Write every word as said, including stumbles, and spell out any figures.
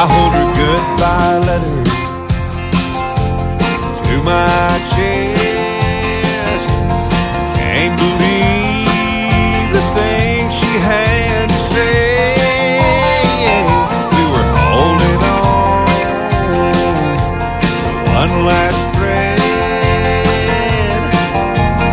I hold her goodbye letter to my chest.